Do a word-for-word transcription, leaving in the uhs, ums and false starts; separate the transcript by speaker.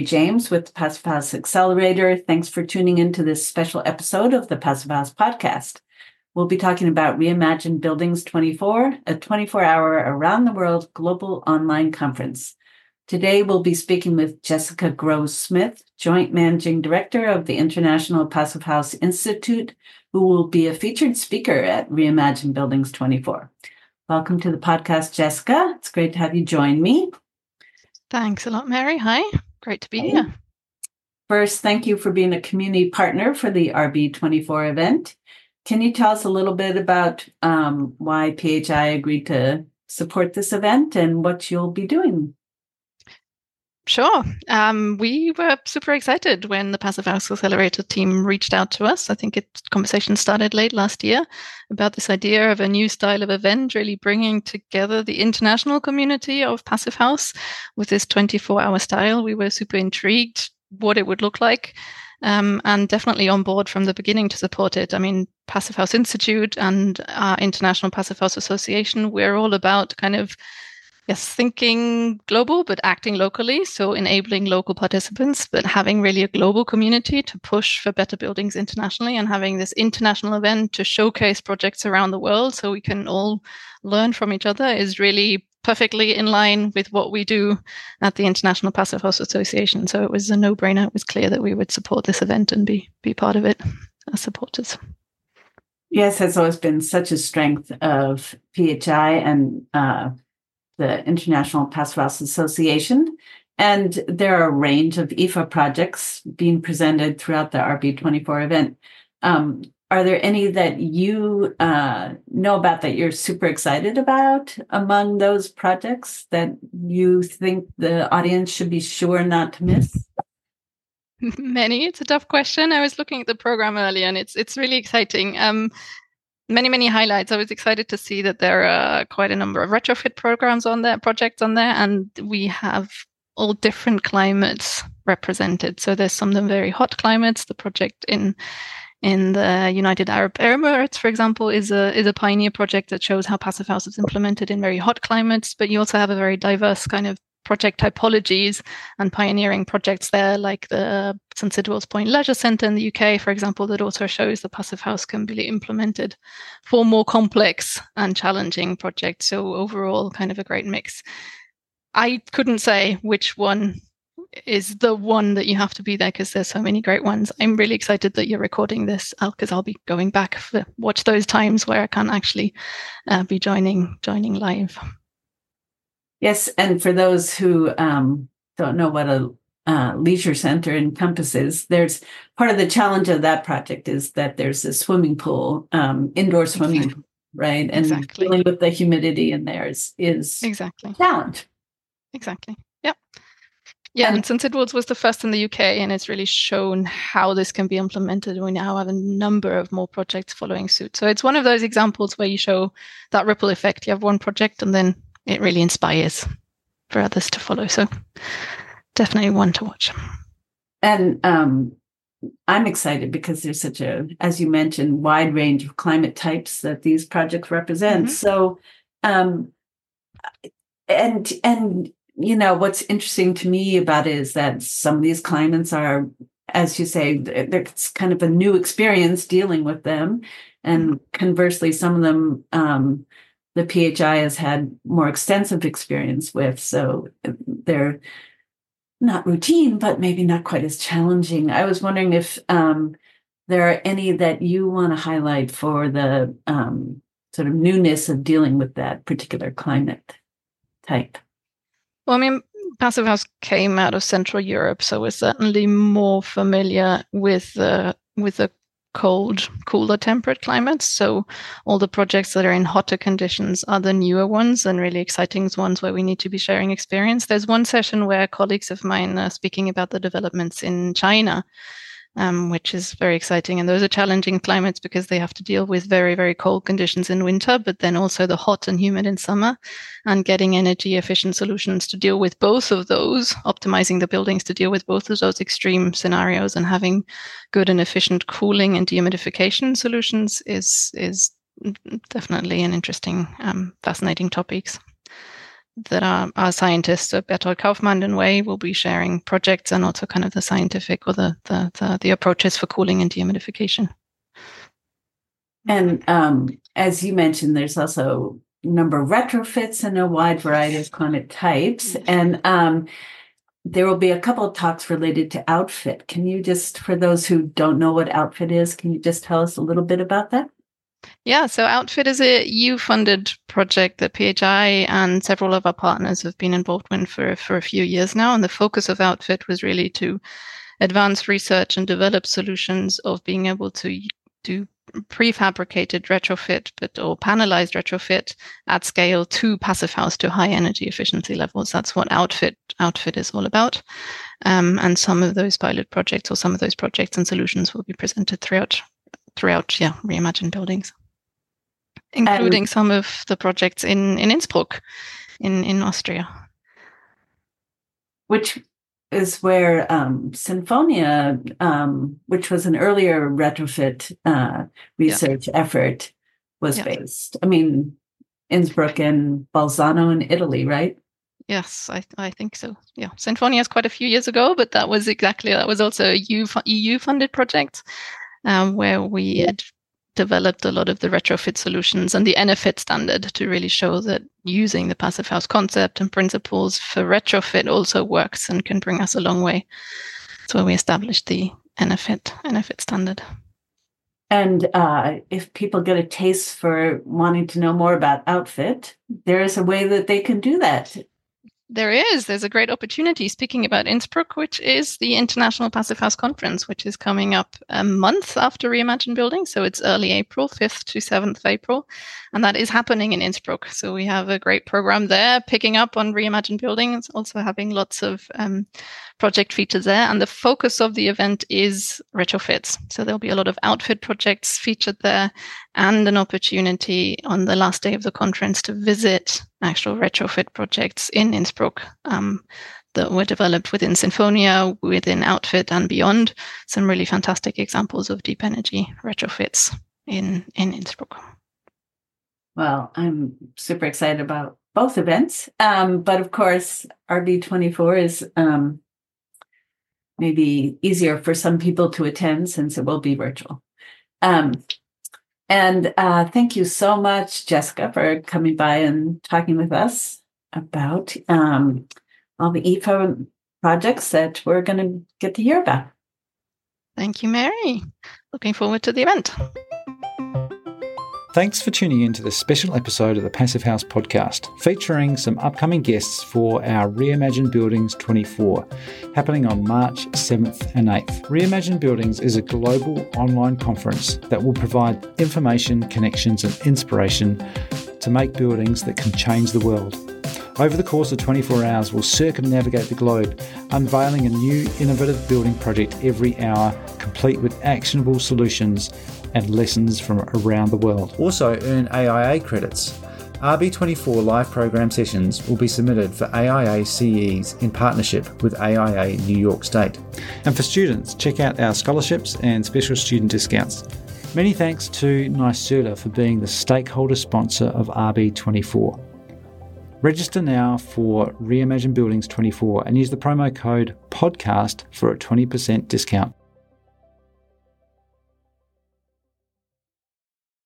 Speaker 1: James with the Passive House Accelerator. Thanks for tuning into this special episode of the Passive House podcast. We'll be talking about Reimagine Buildings twenty-four, a twenty-four hour around-the-world global online conference. Today, we'll be speaking with Jessica Groves-Smith, Joint Managing Director of the International Passive House Institute, who will be a featured speaker at Reimagine Buildings twenty-four. Welcome to the podcast, Jessica. It's great to have you join me.
Speaker 2: Thanks a lot, Mary. Hi, great to be hey. here.
Speaker 1: First, thank you for being a community partner for the R B twenty-four event. Can you tell us a little bit about um, why P H I agreed to support this event and what you'll be doing?
Speaker 2: Sure. Um, we were super excited when the Passive House Accelerator team reached out to us. I think it conversation started late last year about this idea of a new style of event, really bringing together the international community of Passive House with this twenty-four hour style. We were super intrigued what it would look like, um, and definitely on board from the beginning to support it. I mean, Passive House Institute and our International Passive House Association, we're all about kind of Yes, thinking global, but acting locally. So enabling local participants, but having really a global community to push for better buildings internationally, and having this international event to showcase projects around the world so we can all learn from each other is really perfectly in line with what we do at the International Passive House Association. So it was a no-brainer. It was clear that we would support this event and be, be part of it as supporters.
Speaker 1: Yes, it's always been such a strength of P H I and uh, the International Passive House Association. And there are a range of I F A projects being presented throughout the R B twenty-four event. Um, are there any that you uh, know about that you're super excited about among those projects that you think the audience should be sure not to miss?
Speaker 2: Many. It's a tough question. I was looking at the program earlier, and it's it's really exciting. Um, Many, many highlights. I was excited to see that there are quite a number of retrofit programs on there, projects on there, and we have all different climates represented. So there's some of them very hot climates. The project in in the United Arab Emirates, for example, is a is a pioneer project that shows how Passive House is implemented in very hot climates. But you also have a very diverse kind of project typologies and pioneering projects there, like the Saint Sidwell's Point Leisure Centre in the U K, for example, that also shows the Passive House can be implemented for more complex and challenging projects. So overall, kind of a great mix. I couldn't say which one is the one that you have to be there because there's so many great ones. I'm really excited that you're recording this because I'll be going back to watch those times where I can actually uh, be joining joining live.
Speaker 1: Yes, and for those who um, don't know what a uh, leisure center encompasses, there's part of the challenge of that project is that there's a swimming pool, um, indoor swimming
Speaker 2: exactly.
Speaker 1: pool, right? And
Speaker 2: exactly.
Speaker 1: dealing with the humidity in there is, is
Speaker 2: exactly.
Speaker 1: a challenge.
Speaker 2: Exactly. Yep. Yeah, and, and Saint Sidwell's was the first in the U K, and it's really shown how this can be implemented. We now have a number of more projects following suit. So it's one of those examples where you show that ripple effect. You have one project and then it really inspires for others to follow. So definitely one to watch.
Speaker 1: And um, I'm excited because there's such a, as you mentioned, wide range of climate types that these projects represent. Mm-hmm. So, um, and, and, you know, what's interesting to me about it is that some of these climates are, as you say, it's kind of a new experience dealing with them. And mm-hmm. conversely, some of them, um, the P H I has had more extensive experience with, so they're not routine, but maybe not quite as challenging. I was wondering if um, there are any that you want to highlight for the um, sort of newness of dealing with that particular climate type.
Speaker 2: Well, I mean, Passive House came out of Central Europe, so we're certainly more familiar with the with the cold, cooler temperate climates. So all the projects that are in hotter conditions are the newer ones and really exciting ones where we need to be sharing experience. There's one session where colleagues of mine are speaking about the developments in China, um, which is very exciting. And those are challenging climates because they have to deal with very, very cold conditions in winter, but then also the hot and humid in summer, and getting energy efficient solutions to deal with both of those, optimizing the buildings to deal with both of those extreme scenarios, and having good and efficient cooling and dehumidification solutions is, is definitely an interesting, um, fascinating topics. that our, our scientists, so Bertolt Kaufmann and Wei, will be sharing projects and also kind of the scientific or the the, the, the approaches for cooling and dehumidification.
Speaker 1: And um, as you mentioned, there's also a number of retrofits and a wide variety of climate types. And um, there will be a couple of talks related to Outfit. Can you just, for those who don't know what Outfit is, can you just tell us a little bit about that?
Speaker 2: Yeah, so Outfit is a E U-funded project that P H I and several of our partners have been involved in for, for a few years now. And the focus of Outfit was really to advance research and develop solutions of being able to do prefabricated retrofit but or panelized retrofit at scale to passive house to high energy efficiency levels. That's what Outfit Outfit is all about. Um, and some of those pilot projects or some of those projects and solutions will be presented throughout throughout yeah Reimagine Buildings, including um, some of the projects in in Innsbruck in in Austria,
Speaker 1: which is where um, Sinfonia, um, which was an earlier retrofit uh, research yeah. effort, was yeah. based. I mean, Innsbruck and Bolzano in Italy, right?
Speaker 2: Yes, I I think so. Yeah, Sinfonia is quite a few years ago, but that was exactly that was also a E U funded project um, where we had developed a lot of the retrofit solutions and the Enefit standard to really show that using the passive house concept and principles for retrofit also works and can bring us a long way. That's where we established the Enefit Enefit standard.
Speaker 1: And uh, if people get a taste for wanting to know more about Outfit, there is a way that they can do that.
Speaker 2: There is. There's a great opportunity. Speaking about Innsbruck, which is the International Passive House Conference, which is coming up a month after Reimagine Building. So it's early April, fifth to seventh of April. And that is happening in Innsbruck. So we have a great program there, picking up on Reimagine Building. It's also having lots of um, project features there. And the focus of the event is retrofits. So there'll be a lot of Outfit projects featured there and an opportunity on the last day of the conference to visit actual retrofit projects in Innsbruck um, that were developed within Sinfonia, within Outfit and beyond. Some really fantastic examples of deep energy retrofits in, in Innsbruck.
Speaker 1: Well, I'm super excited about both events. Um, but of course, R B twenty-four is um, maybe easier for some people to attend since it will be virtual. Um, And uh, thank you so much, Jessica, for coming by and talking with us about um, all the E F A projects that we're going to get to hear about.
Speaker 2: Thank you, Mary. Looking forward to the event.
Speaker 3: Thanks for tuning in to this special episode of the Passive House podcast, featuring some upcoming guests for our Reimagine Buildings twenty-four, happening on March seventh and eighth. Reimagine Buildings is a global online conference that will provide information, connections and inspiration to make buildings that can change the world. Over the course of twenty-four hours, we'll circumnavigate the globe, unveiling a new innovative building project every hour, complete with actionable solutions and lessons from around the world. Also earn A I A credits. R B twenty-four live program sessions will be submitted for A I A C Es in partnership with A I A New York State. And for students, check out our scholarships and special student discounts. Many thanks to NYSERDA for being the stakeholder sponsor of R B twenty-four. Register now for Reimagine Buildings twenty-four and use the promo code podcast for a twenty percent discount.